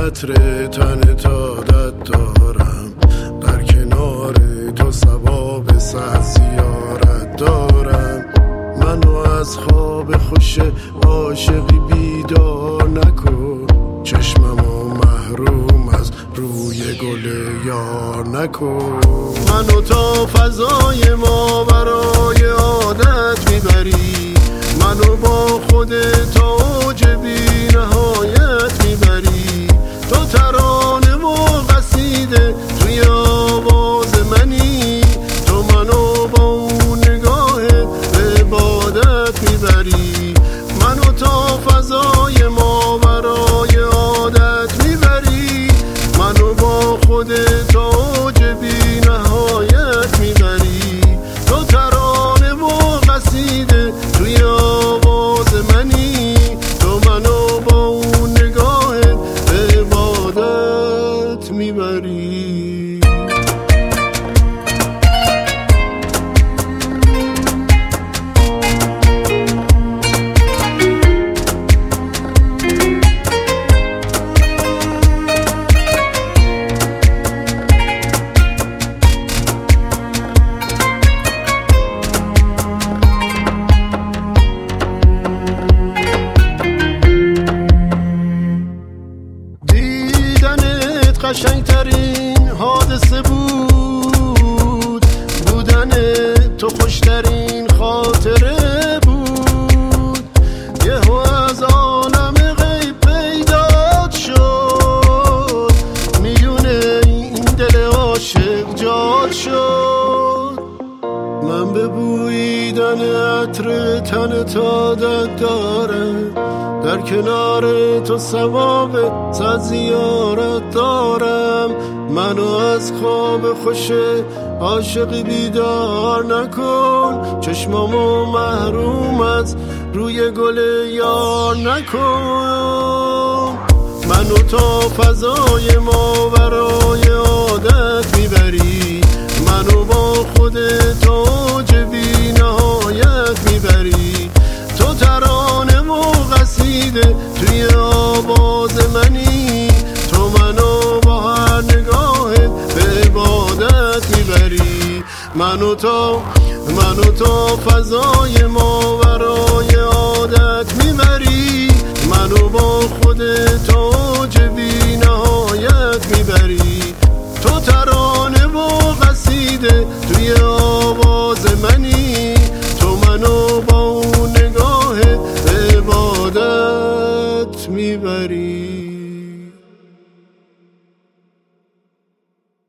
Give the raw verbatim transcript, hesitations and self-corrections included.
عطر تن تادت دارم، در کنار تو ثواب صد زیارت دارم. منو از خواب خوش عاشقی بیدار نکن، چشممو محروم از روی گل یار نکن. منو تا فضای ما برای عادت میبری، منو با خودت تا اوج بی نهایت میبری. تو ترانه و قصیده توی آواز منی، تو منو با اون نگاهت به عبادت میبری. منو تا فضای ما برای عادت میبری، منو با خودت تا اوج بی نهایت میبری. تو ترانه و قصیده توی آواز منی، تو منو با اون نگاهت به عبادت میبری. قشنگترین حادثه بود، بودن تو خوشترین خاطره بود. یهو از عالم غیب پیدا شد، میونه این دل عاشق جاد شد. من به بویدن عطر تن تادت دارم، در کنار تو ثواب صد زیارت دارم. منو از خواب خوش عاشقی بیدار نکن، چشمامو محروم از روی گل یار نکن. منو تا فضای ما برای عادت میبری، منو با خودت تا اوج بی نهایت میبری. تو ترانه و قصیده توی آواز منی، تو منو با هر نگاهت به عبادت میبری. منو تا منو تا فضای ما برای عادت میبری، منو با خودت تا اوج بی نهایت میبری. تو ترانه و قصیده توی آواز منی، تو منو با اون نگاهت به عبادت میبری.